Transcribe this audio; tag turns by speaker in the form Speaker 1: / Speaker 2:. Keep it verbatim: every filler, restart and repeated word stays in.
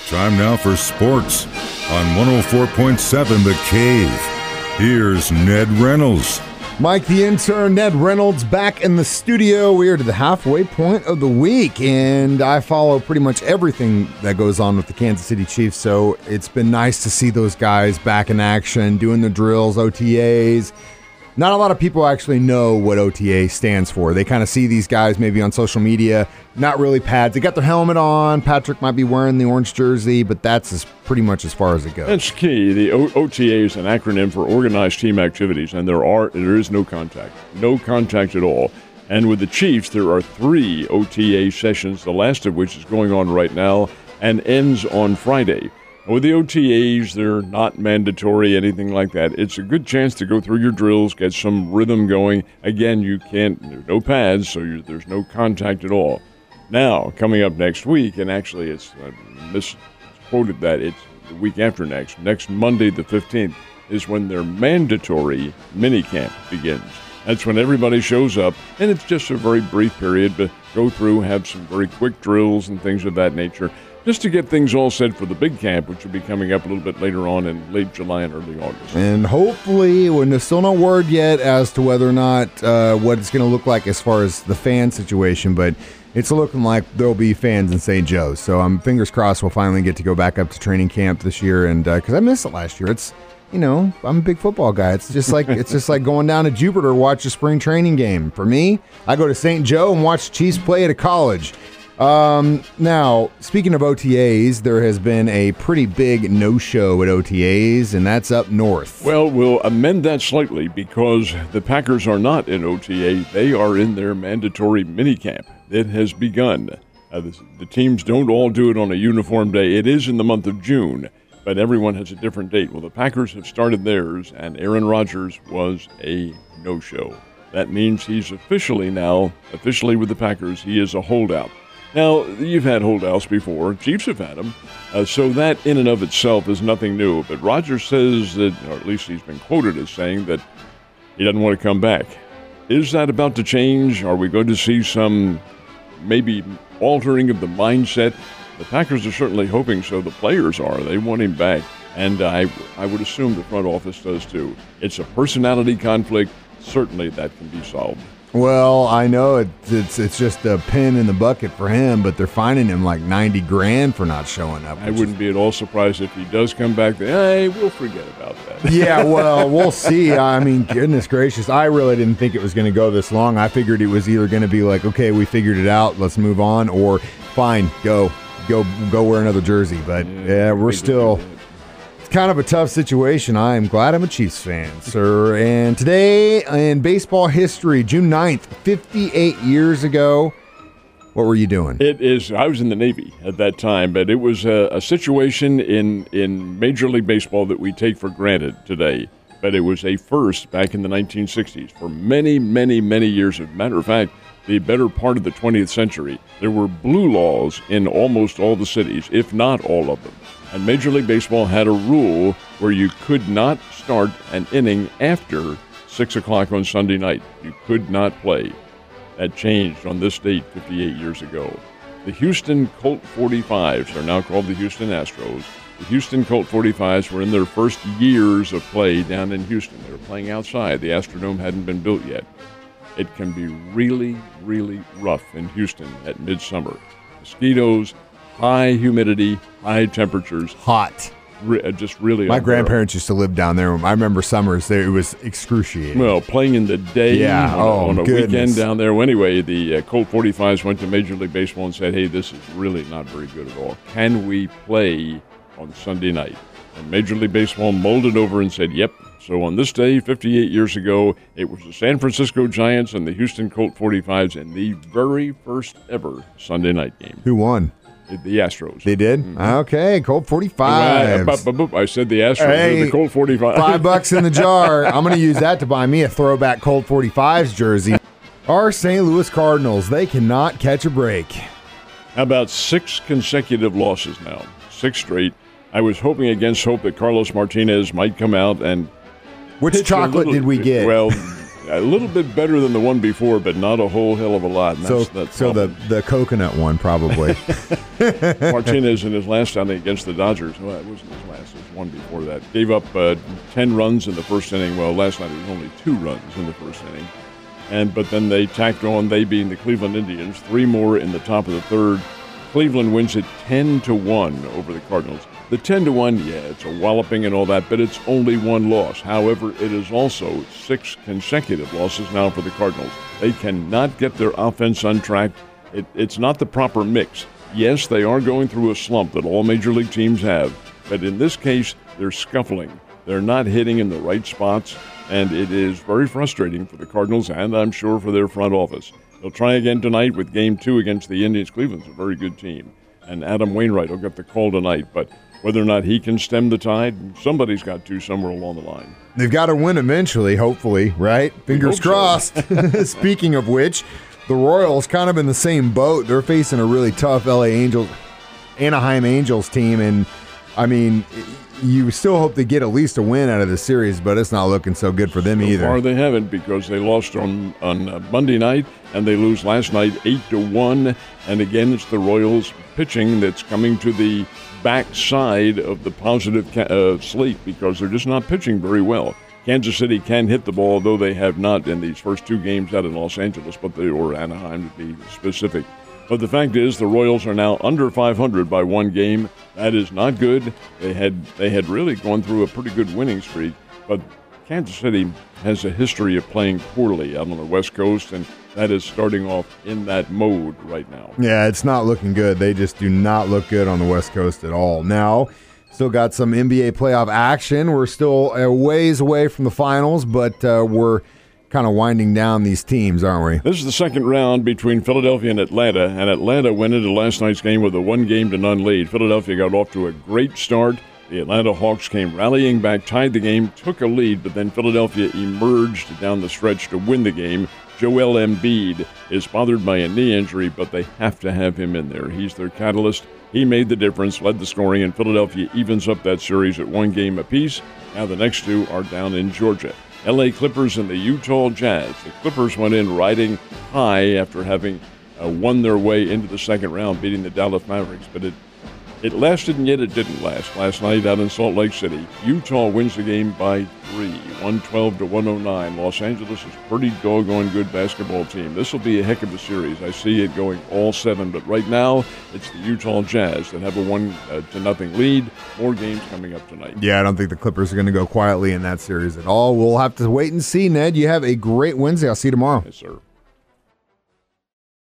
Speaker 1: Time now for sports on one oh four point seven The Cave. Here's Ned Reynolds.
Speaker 2: Mike the intern, Ned Reynolds, back in the studio. We are to the halfway point of the week, and I follow pretty much everything that goes on with the Kansas City Chiefs, so it's been nice to see those guys back in action, doing the drills, O T As. Not a lot of people actually know what O T A stands for. They kind of see these guys maybe on social media, not really pads. They got their helmet on. Patrick might be wearing the orange jersey, but that's as, pretty much as far as it goes.
Speaker 3: That's key. The o- OTA is an acronym for Organized Team Activities, and there are there is no contact. No contact at all. And with the Chiefs, there are three O T A sessions, the last of which is going on right now and ends on Friday. With the O T As, they're not mandatory, anything like that. It's a good chance to go through your drills, get some rhythm going. Again, you can't, there's no pads, so you, there's no contact at all. Now, coming up next week, and actually it's, I misquoted that, it's the week after next, next Monday the fifteenth, is when their mandatory minicamp begins. That's when everybody shows up, and it's just a very brief period to go through, have some very quick drills and things of that nature, just to get things all set for the big camp, which will be coming up a little bit later on in late July and early August.
Speaker 2: And hopefully, when there's still no word yet as to whether or not uh, what it's going to look like as far as the fan situation, but it's looking like there'll be fans in Saint Joe. So I'm um, fingers crossed we'll finally get to go back up to training camp this year, and because uh, I missed it last year. It's, you know, I'm a big football guy. It's just like it's just like going down to Jupiter to watch a spring training game. For me, I go to Saint Joe and watch the Chiefs play at a college. Um, now, speaking of O T As, there has been a pretty big no-show at O T As, and that's up north.
Speaker 3: Well, we'll amend that slightly because the Packers are not in O T A. They are in their mandatory minicamp. It has begun. Uh, the, the teams don't all do it on a uniform day. It is in the month of June, but everyone has a different date. Well, the Packers have started theirs, and Aaron Rodgers was a no-show. That means he's officially now, officially with the Packers, he is a holdout. Now, you've had holdouts before. Chiefs have had them. Uh, so that in and of itself is nothing new. But Rodgers says that, or at least he's been quoted as saying that he doesn't want to come back. Is that about to change? Are we going to see some maybe altering of the mindset? The Packers are certainly hoping so. The players are. They want him back. And I, I would assume the front office does too. It's a personality conflict. Certainly that can be solved.
Speaker 2: Well, I know it, it's it's just a pin in the bucket for him, but they're fining him like ninety grand for not showing up.
Speaker 3: I wouldn't is... be at all surprised if he does come back. Hey, we'll forget about that.
Speaker 2: Yeah, well, we'll see. I mean, goodness gracious, I really didn't think it was going to go this long. I figured it was either going to be like, okay, we figured it out, let's move on, or fine, go, go, go wear another jersey. But yeah, yeah we're still. Kind of a tough situation. I am glad I'm a Chiefs fan, sir. And today in baseball history, June ninth, fifty-eight years ago, what were you doing?
Speaker 3: It is, I was in the Navy at that time, but it was a, a situation in, in Major League Baseball that we take for granted today. But it was a first back in the nineteen sixties. For many, many, many years, as a matter of fact, the better part of the twentieth century, there were blue laws in almost all the cities, if not all of them. And Major League Baseball had a rule where you could not start an inning after six o'clock on Sunday night. You could not play. That changed on this date fifty-eight years ago. The Houston Colt forty-fives are now called the Houston Astros. The Houston Colt forty-fives were in their first years of play down in Houston. They were playing outside. The Astrodome hadn't been built yet. It can be really, really rough in Houston at midsummer. Mosquitoes, high humidity, high temperatures.
Speaker 2: Hot.
Speaker 3: Re- just really
Speaker 2: My grandparents used to live down there. I remember summers there. It was excruciating.
Speaker 3: Well, playing in the day
Speaker 2: yeah.
Speaker 3: on,
Speaker 2: oh,
Speaker 3: on a
Speaker 2: goodness.
Speaker 3: weekend down there. Well, anyway, the uh, Colt forty-fives went to Major League Baseball and said, hey, this is really not very good at all. Can we play on Sunday night? And Major League Baseball mulled it over and said, yep. So on this day, fifty-eight years ago, it was the San Francisco Giants and the Houston Colt forty-fives in the very first ever Sunday night game.
Speaker 2: Who won?
Speaker 3: The Astros.
Speaker 2: They did? Mm-hmm. Okay, Colt forty-fives.
Speaker 3: I said the Astros.
Speaker 2: Hey,
Speaker 3: the Colt forty-fives.
Speaker 2: Five bucks in the jar. I'm going to use that to buy me a throwback Colt forty-fives jersey. Our Saint Louis Cardinals, they cannot catch a break.
Speaker 3: How about six consecutive losses now? Six straight. I was hoping against hope that Carlos Martinez might come out and
Speaker 2: Which chocolate
Speaker 3: little,
Speaker 2: did we get?
Speaker 3: Well, a little bit better than the one before, but not a whole hell of a lot. And
Speaker 2: so
Speaker 3: that's, that's
Speaker 2: so the, the coconut one, probably.
Speaker 3: Martinez in his last outing against the Dodgers, well, it wasn't his last, it was one before that, gave up uh, ten runs in the first inning. Well, last night it was only two runs in the first inning. And But then they tacked on, they being the Cleveland Indians, three more in the top of the third. Cleveland wins it ten to one over the Cardinals. The ten to one, yeah, it's a walloping and all that, but it's only one loss. However, it is also six consecutive losses now for the Cardinals. They cannot get their offense on track. It, it's not the proper mix. Yes, they are going through a slump that all major league teams have, but in this case, they're scuffling. They're not hitting in the right spots, and it is very frustrating for the Cardinals and I'm sure for their front office. They'll try again tonight with game two against the Indians. Cleveland's a very good team. And Adam Wainwright will get the call tonight. But whether or not he can stem the tide, somebody's got to somewhere along the line.
Speaker 2: They've got to win eventually, hopefully, right? Fingers crossed. So. Speaking of which, the Royals kind of in the same boat. They're facing a really tough L A Angels, Anaheim Angels team. And, I mean, you still hope to get at least a win out of the series, but it's not looking so good for them
Speaker 3: so
Speaker 2: either.
Speaker 3: So far they haven't, because they lost on, on uh, Monday night, and they lose last night eight to one. And again, it's the Royals pitching that's coming to the backside of the positive ca- uh, slate, because they're just not pitching very well. Kansas City can hit the ball, though they have not in these first two games out in Los Angeles, but they, or Anaheim to be specific. But the fact is, the Royals are now under five hundred by one game. That is not good. They had they had really gone through a pretty good winning streak, but Kansas City has a history of playing poorly out on the West Coast, and that is starting off in that mode right now.
Speaker 2: Yeah, it's not looking good. They just do not look good on the West Coast at all. Now, still got some N B A playoff action. We're still a ways away from the finals, but uh, we're kind of winding down these teams, aren't we?
Speaker 3: This is the second round between Philadelphia and Atlanta, and Atlanta went into last night's game with a one-game to none lead. Philadelphia got off to a great start. The Atlanta Hawks came rallying back, tied the game, took a lead, but then Philadelphia emerged down the stretch to win the game. Joel Embiid is bothered by a knee injury, but they have to have him in there. He's their catalyst. He made the difference, led the scoring, and Philadelphia evens up that series at one game apiece. Now the next two are down in Georgia. L A Clippers and the Utah Jazz. The Clippers went in riding high after having uh, won their way into the second round, beating the Dallas Mavericks, but it It lasted, and yet it didn't last. Last night out in Salt Lake City, Utah wins the game by three, one twelve to one oh nine. Los Angeles is a pretty doggone good basketball team. This will be a heck of a series. I see it going all seven, but right now it's the Utah Jazz that have a one uh, to nothing lead. More games coming up tonight.
Speaker 2: Yeah, I don't think the Clippers are going to go quietly in that series at all. We'll have to wait and see, Ned. You have a great Wednesday. I'll see you tomorrow.
Speaker 3: Yes, sir.